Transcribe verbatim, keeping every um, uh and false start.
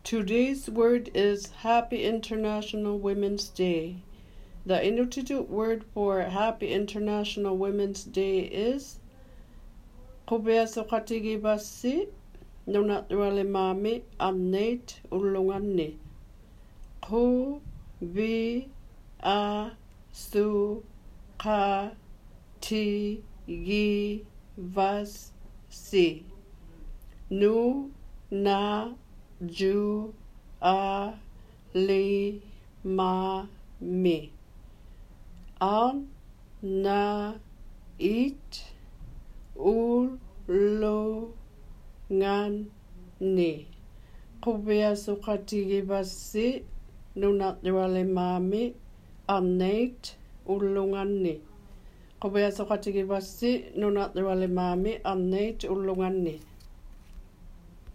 Today's word is Happy International Women's Day. The Inuktitut word for Happy International Women's Day is Kobeasokatigi basi Nonatwale mami annate ulungani. Ko vi a su ka ti gi vas si nu na ju a li ma mi an na it ul lo ngan ni. Kubea sukatigi basi nunat wale mami annate ulungan ni. Kubea sukatigi basi nunat wale mami annate ulungan ni.